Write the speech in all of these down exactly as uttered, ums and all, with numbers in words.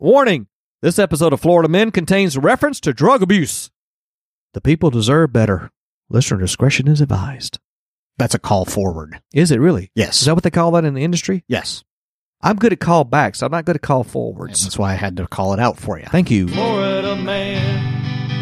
Warning, this episode of Florida Men contains reference to drug abuse. The people deserve better. Listener discretion is advised. That's a call forward. Is it really? Yes. Is that what they call that in the industry? Yes. I'm good at call backs. I'm not good at call forwards. That's why I had to call it out for you. Thank you. Florida man,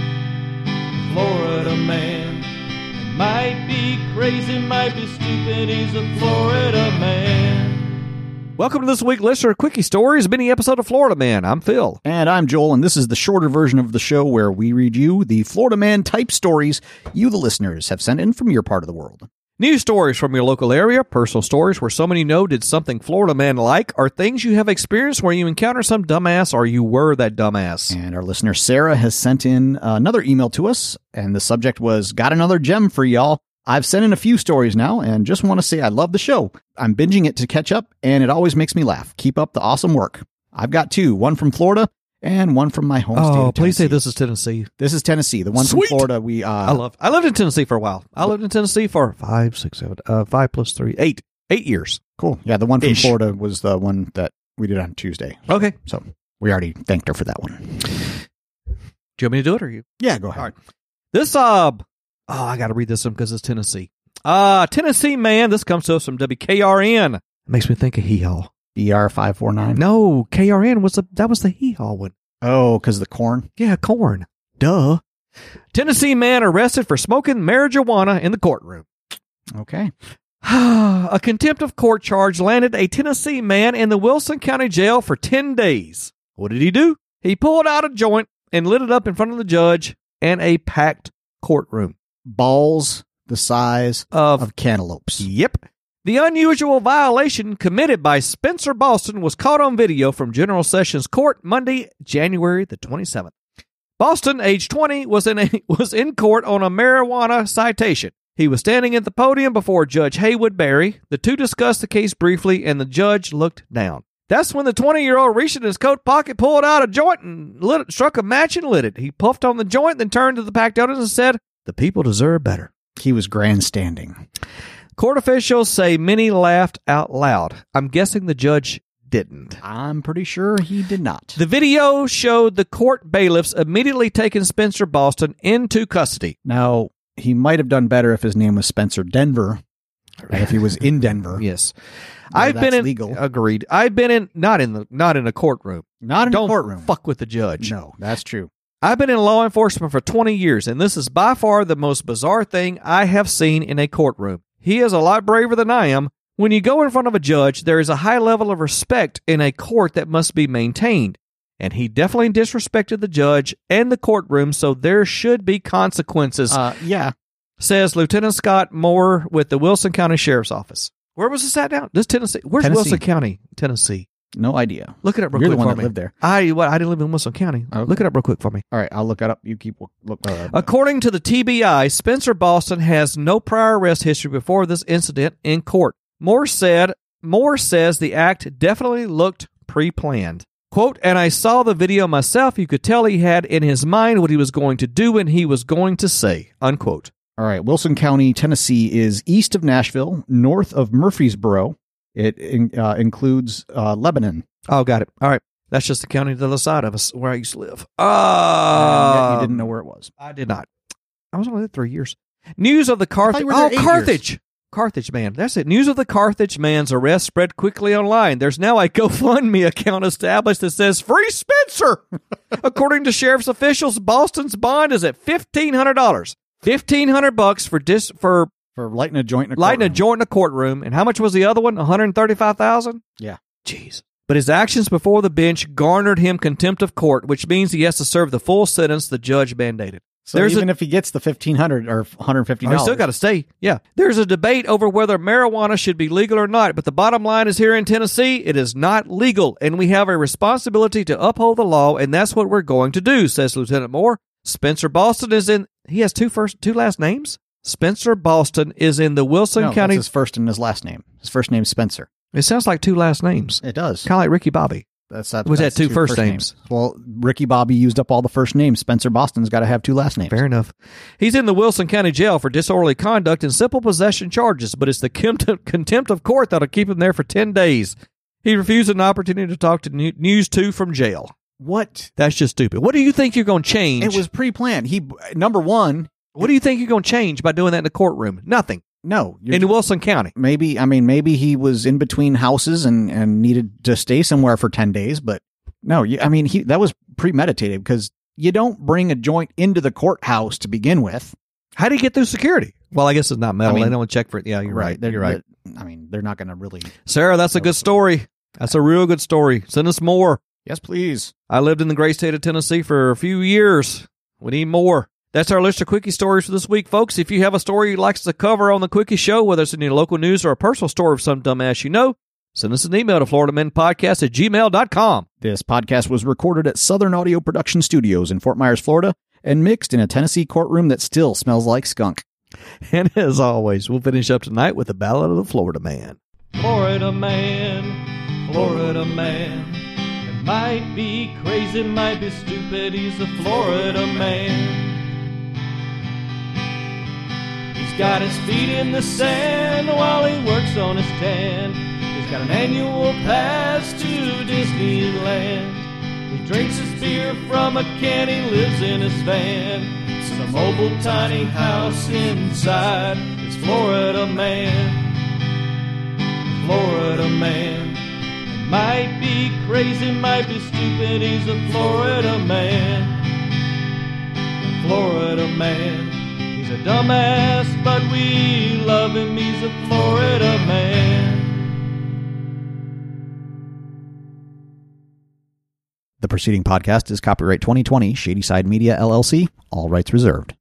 Florida man, might be crazy, might be stupid, he's a Florida man. Welcome to this week, listener Quickie Stories, mini episode of Florida Man. I'm Phil. And I'm Joel, and this is the shorter version of the show where we read you the Florida Man type stories you, the listeners, have sent in from your part of the world. News stories from your local area, personal stories where someone you know did something Florida Man like, or things you have experienced where you encounter some dumbass or you were that dumbass. And our listener Sarah has sent in another email to us, and the subject was, got another gem for y'all. I've sent in a few stories now, and just want to say I love the show. I'm binging it to catch up, and it always makes me laugh. Keep up the awesome work. I've got two, one from Florida and one from my home state Oh, of please say Tennessee. this is Tennessee. This is Tennessee. The one Sweet. from Florida, we... Uh, I love. I lived in Tennessee for a while. I lived in Tennessee for five, six, seven, uh, five plus three, eight, eight years. Cool. Yeah, the one from Ish. Florida was the one that we did on Tuesday. Okay. So we already thanked her for that one. Do you want me to do it or you? Yeah, go ahead. All right. This, uh, oh, I got to read this one because it's Tennessee. Uh, Tennessee man, this comes to us from W K R N. It makes me think of Hee Haw. B R five four nine. No, K R N was the, that was the Hee Haw one. Oh, because the corn? Yeah, corn. Duh. Tennessee man arrested for smoking marijuana in the courtroom. Okay. A contempt of court charge landed a Tennessee man in the Wilson County Jail for ten days. What did he do? He pulled out a joint and lit it up in front of the judge and a packed courtroom. Balls the size Of, of cantaloupes. yep. The unusual violation committed by Spencer Boston was caught on video from General Sessions Court Monday, January the twenty-seventh. Boston, age twenty, was in a, was in court on a marijuana citation. He was standing at the podium before Judge Haywood Berry. The two discussed the case briefly, and the judge looked down. That's when the twenty-year-old reached in his coat pocket, pulled out a joint, and lit it, struck a match and lit it. He puffed on the joint, then turned to the packed audience and said, "The people deserve better." He was grandstanding. Court officials say many laughed out loud. I'm guessing the judge didn't. I'm pretty sure he did not. The video showed the court bailiffs immediately taking Spencer Boston into custody. Now, he might have done better if his name was Spencer Denver, and if he was in Denver. Yes. Where I've been that's in legal. agreed. I've been in not in the not in a courtroom. Not in Don't a courtroom. fuck with the judge. No, that's true. I've been in law enforcement for twenty years, and this is by far the most bizarre thing I have seen in a courtroom. He is a lot braver than I am. When you go in front of a judge, there is a high level of respect in a court that must be maintained. And he definitely disrespected the judge and the courtroom, so there should be consequences, Uh, yeah. says Lieutenant Scott Moore with the Wilson County Sheriff's Office. Where was this at now? This Tennessee. Where's Tennessee. Wilson County, Tennessee? No idea. Look it up real You're quick the one for that me. lived there. I what I didn't live in Wilson County. Okay. Look it up real quick for me. All right, I'll look it up. You keep look. Uh, According to the T B I, Spencer Boston has no prior arrest history before this incident in court. Moore said, Moore says the act definitely looked pre-planned. Quote, and I saw the video myself. You could tell he had in his mind what he was going to do and he was going to say, unquote. All right, Wilson County, Tennessee is east of Nashville, north of Murfreesboro. It in, uh, includes uh, Lebanon. Oh, got it. All right. That's just the county to the other side of us where I used to live. And Uh, yet you didn't know where it was. I did not. I was only there three years. News of the Carthage. you were Oh, there eight Carthage. years. Carthage man. That's it. News of the Carthage man's arrest spread quickly online. There's now a GoFundMe account established that says Free Spencer. According to sheriff's officials, Boston's bond is at fifteen hundred dollars. fifteen hundred bucks for dis for For lighting a joint in a lighting a courtroom. joint in a courtroom. And how much was the other one? one hundred thirty-five thousand dollars? Yeah. Jeez. But his actions before the bench garnered him contempt of court, which means he has to serve the full sentence the judge mandated. So There's even a- if he gets the fifteen hundred dollars or one hundred fifty Oh, dollars. he still got to stay. Yeah. There's a debate over whether marijuana should be legal or not, but the bottom line is here in Tennessee, it is not legal, and we have a responsibility to uphold the law, and that's what we're going to do, says Lieutenant Moore. Spencer Boston is in, he has two first, two last names? Spencer Boston is in the Wilson no, County. that's his first and his last name. His first name's Spencer. It sounds like two last names. It does. Kind of like Ricky Bobby. That's that. Was that that's two first names? Well, Ricky Bobby used up all the first names. Spencer Boston's got to have two last names. Fair enough. He's in the Wilson County Jail for disorderly conduct and simple possession charges, but it's the contempt of court that'll keep him there for ten days. He refused an opportunity to talk to News two from jail. What? That's just stupid. What do you think you're going to change? It was pre-planned. He number one. What do you think you're going to change by doing that in the courtroom? Nothing. No, you're In Wilson County. maybe. I mean, maybe he was in between houses and and needed to stay somewhere for ten days. But no, you, I mean, he that was premeditated because you don't bring a joint into the courthouse to begin with. How do you get through security? Well, I guess it's not metal. I mean- they don't check for it. Yeah, you're right. They're- You're right. they're- I mean, they're not going to really. Sarah, that's a good story. That's a real good story. Send us more. Yes, please. I lived in the great state of Tennessee for a few years. We need more. That's our list of Quickie stories for this week, folks. If you have a story you'd like us to cover on the Quickie Show, whether it's in your local news or a personal story of some dumbass you know, send us an email to florida men podcast at gmail dot com. This podcast was recorded at Southern Audio Production Studios in Fort Myers, Florida, and mixed in a Tennessee courtroom that still smells like skunk. And as always, we'll finish up tonight with the Ballad of the Florida Man. Florida man, Florida man. It might be crazy, might be stupid, he's a Florida man. He's got his feet in the sand while he works on his tan. He's got an annual pass to Disneyland. He drinks his beer from a can, he lives in his van. Some mobile tiny house inside his Florida man. Florida man. Might be crazy, might be stupid, he's a Florida man. Florida man. He's a dumbass, but we love him, he's a Florida man. The preceding podcast is copyright twenty twenty Shadyside Media, L L C, all rights reserved.